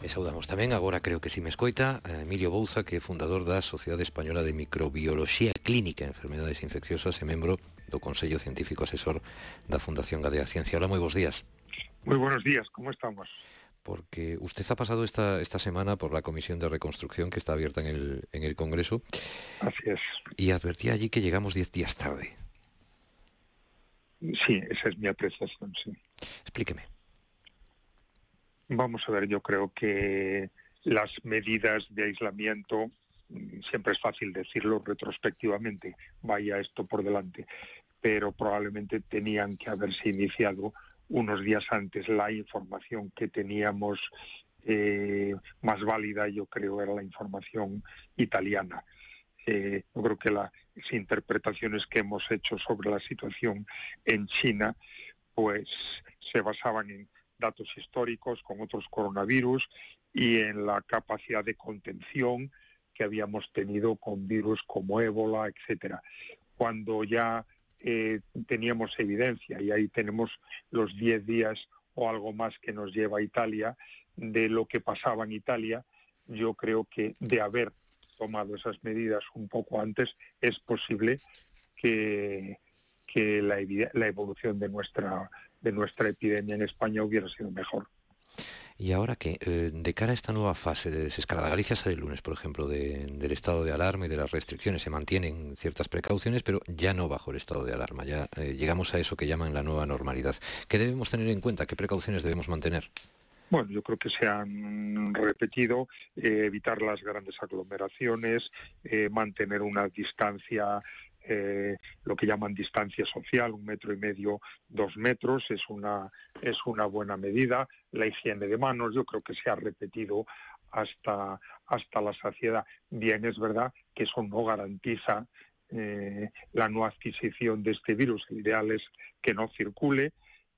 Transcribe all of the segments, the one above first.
E saudamos tamén, agora creo que si me escoita, a Emilio Bouza, que é fundador da Sociedade Española de Microbioloxía Clínica e Enfermedades Infecciosas e membro do Consello Científico Asesor da Fundación Gadea Ciencia. Hola, moi bons días. Muy buenos días, ¿cómo estamos? Porque usted ha pasado esta semana por la Comisión de Reconstrucción que está abierta en el Congreso. Así es. Y advertía allí que llegamos 10 días tarde. Sí, esa es mi apreciación, sí. Explíqueme. Vamos a ver, yo creo que las medidas de aislamiento, siempre es fácil decirlo retrospectivamente, vaya esto por delante, pero probablemente tenían que haberse iniciado unos días antes. La información que teníamos más válida, yo creo, era la información italiana. Yo creo que las interpretaciones que hemos hecho sobre la situación en China, pues se basaban en datos históricos con otros coronavirus y en la capacidad de contención que habíamos tenido con virus como ébola, etcétera. Cuando ya teníamos evidencia, y ahí tenemos los 10 días o algo más que nos lleva a Italia, de lo que pasaba en Italia, yo creo que de haber tomado esas medidas un poco antes, es posible que la evolución de nuestra epidemia en España hubiera sido mejor. Y ahora que, de cara a esta nueva fase de desescalada, Galicia sale el lunes, por ejemplo, del estado de alarma y de las restricciones, se mantienen ciertas precauciones, pero ya no bajo el estado de alarma, ya llegamos a eso que llaman la nueva normalidad. ¿Qué debemos tener en cuenta? ¿Qué precauciones debemos mantener? Bueno, yo creo que se han repetido, evitar las grandes aglomeraciones, mantener una distancia, lo que llaman distancia social, 1,5 metros, 2 metros, es una buena medida. La higiene de manos, yo creo que se ha repetido hasta la saciedad. Bien, es verdad que eso no garantiza la no adquisición de este virus. El ideal es que no circule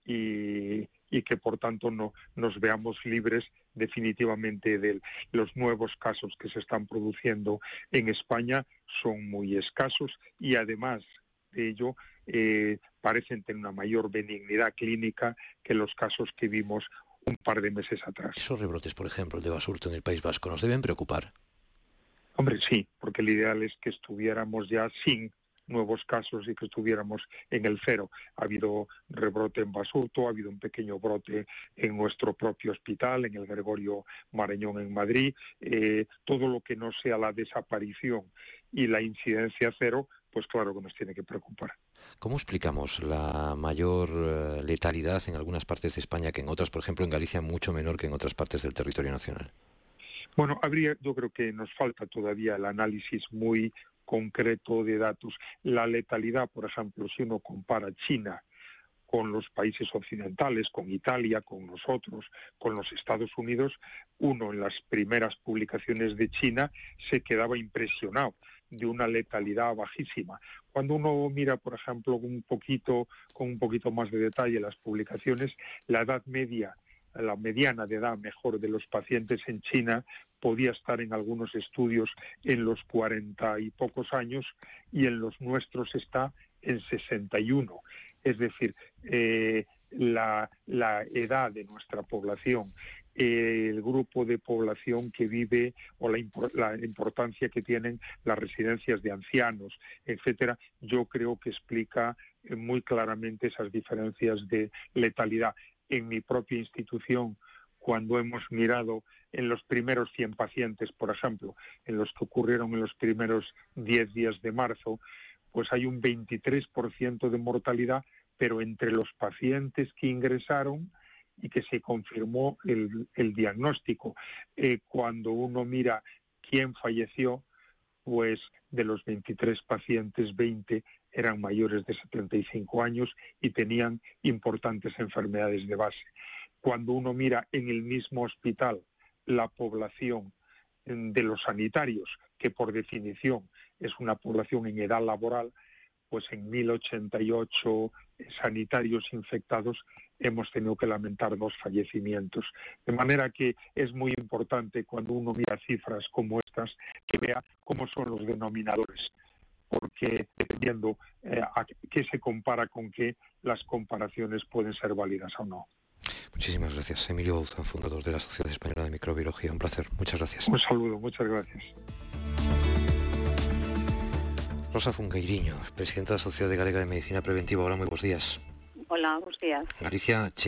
y que por tanto no nos veamos libres definitivamente de los nuevos casos que se están produciendo en España. Son muy escasos y además de ello parecen tener una mayor benignidad clínica que los casos que vimos un par de meses atrás. Esos rebrotes, por ejemplo, el de Basurto en el País Vasco, ¿nos deben preocupar? Hombre, sí, porque el ideal es que estuviéramos ya sin nuevos casos y que estuviéramos en el cero. Ha habido rebrote en Basurto, ha habido un pequeño brote en nuestro propio hospital, en el Gregorio Marañón en Madrid. Todo lo que no sea la desaparición y la incidencia cero, pues claro que nos tiene que preocupar. ¿Cómo explicamos la mayor letalidad en algunas partes de España que en otras, por ejemplo en Galicia, mucho menor que en otras partes del territorio nacional? Bueno, yo creo que nos falta todavía el análisis muy concreto de datos. La letalidad, por ejemplo, si uno compara China con los países occidentales, con Italia, con nosotros, con los Estados Unidos, uno en las primeras publicaciones de China se quedaba impresionado de una letalidad bajísima. Cuando uno mira, por ejemplo, con un poquito más de detalle las publicaciones, la edad media, la mediana de edad, mejor, de los pacientes en China podía estar en algunos estudios en los 40 y pocos años y en los nuestros está en 61. Es decir, la edad de nuestra población, el grupo de población que vive o la importancia que tienen las residencias de ancianos, etcétera, yo creo que explica muy claramente esas diferencias de letalidad. En mi propia institución, cuando hemos mirado en los primeros 100 pacientes, por ejemplo, en los que ocurrieron en los primeros 10 días de marzo, pues hay un 23% de mortalidad, pero entre los pacientes que ingresaron y que se confirmó el diagnóstico. Cuando uno mira quién falleció, pues de los 23 pacientes, 20 eran mayores de 75 años y tenían importantes enfermedades de base. Cuando uno mira en el mismo hospital la población de los sanitarios, que por definición es una población en edad laboral, pues en 1.088 sanitarios infectados hemos tenido que lamentar 2 fallecimientos. De manera que es muy importante cuando uno mira cifras como estas, que vea cómo son los denominadores, porque dependiendo a qué se compara con qué, las comparaciones pueden ser válidas o no. Muchísimas gracias. Emilio Bauzán, fundador de la Sociedad Española de Microbiología. Un placer. Muchas gracias. Un saludo, muchas gracias. Rosa Fungueiriño, presidenta de la Sociedad Galega de Medicina Preventiva. Hola, muy buenos días. Hola, buenos días. Galicia